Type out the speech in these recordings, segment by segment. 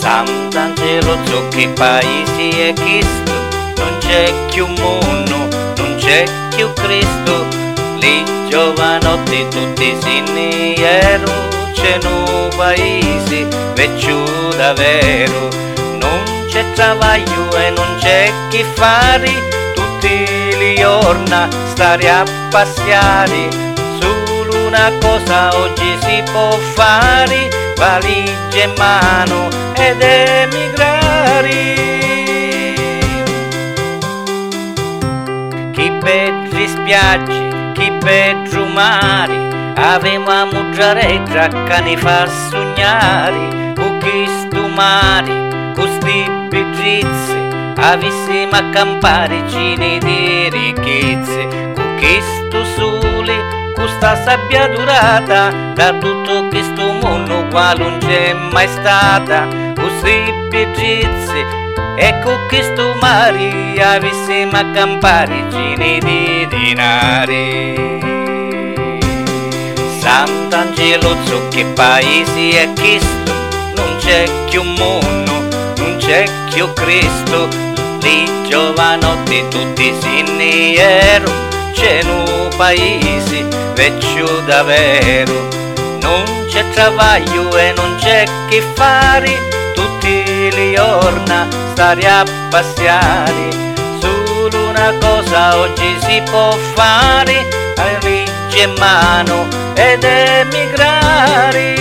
Sant'Angelo, che paesi è Cristo, non c'è più mondo, non c'è più Cristo, lì giovanotti tutti sinniero, c'è un paese vecchio davvero, non c'è travaglio e non c'è chi fare, tutti li giorni stare a passeare, solo una cosa oggi si può fare, valigie in mano ed emigrare. Chi petri spiagge, chi petru mari, avemo a muggiareggia che ne fa sognare, con chi stu mari, con sti bigizzi, avessimo a campare cine di ricchezze, con chi stu sole, con sta sabbia durata, da tutto questo mondo qua non c'è mai stata, con sti bigizzi, e con questo mare avessimo a campare cine di denari. Sant'Angelo, che paesi è questo, non c'è più mondo, non c'è più Cristo, lì giovanotti tutti sinniero, c'è un paese vecchio davvero, non c'è travaglio e non c'è che fare, tutti li giorni stare a passeare, solo una cosa oggi si può fare, valigie in mano ed emigrare.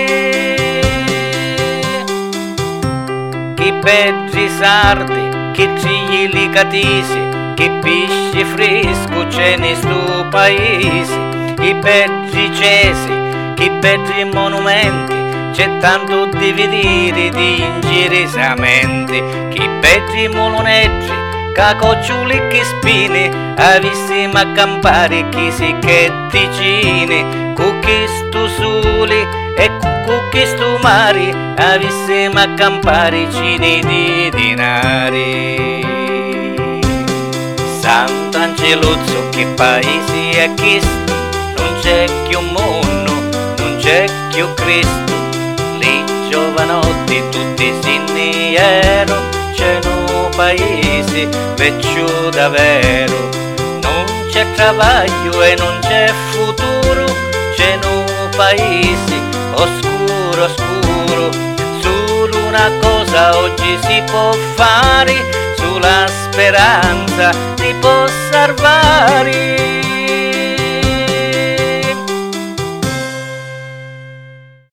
Chi petri sardi, chi cigli li catisi, chi pesce fresco c'è in sto paese, chi petri cesi, chi petri monumenti, c'è tanto di vedere di ingerisamenti, chi petri moloneggi, cacocciuli che spine, avessimo a campare chi si che ticine, con chi stu sole e con chi stu mare, avessimo a campare cine di denari. Sant'Angelo, che paesi è questo, non c'è più mondo, non c'è più Cristo, lì giovanotti tutti sinniero, c'è un paese vecchio davvero, non c'è travaglio e non c'è futuro, c'è un paese oscuro oscuro, solo una cosa oggi si può fare, sulla speranza si può salvare.